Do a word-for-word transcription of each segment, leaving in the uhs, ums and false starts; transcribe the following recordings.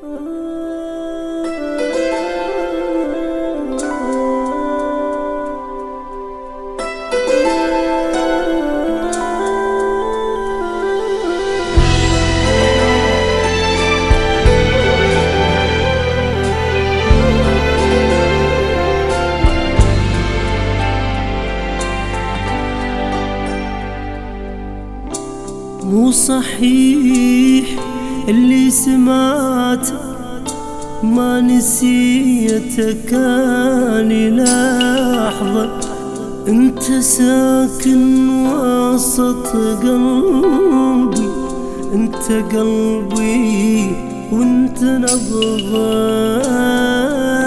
مو صحيح اللي سمعت، ما نسيتك اني لحظة. انت ساكن وسط قلبي، انت قلبي وانت نبضة.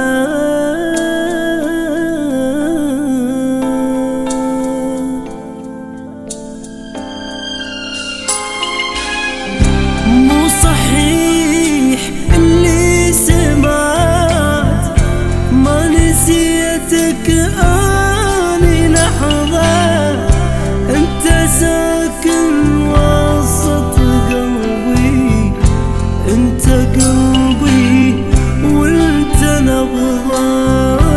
صحيح اللي سمعت، ما نسيتك اني لحظة. انت ساكن وسط قلبي، انت قلبي وانت نبضة.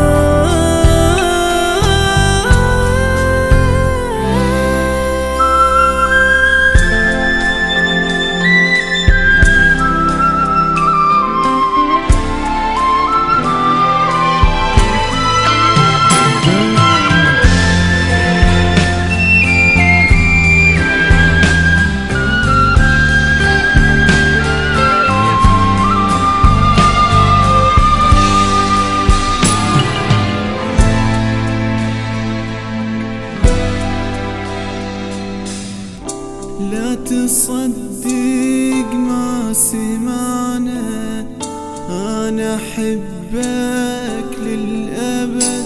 لا تصدق ما سمعنا، أنا أحبك للأبد.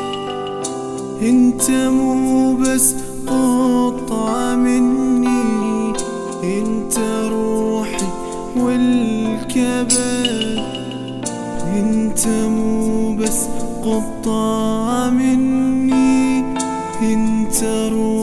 انت مو بس قطعة مني، انت روحي والكبد. انت مو بس قطعة مني، انت روحي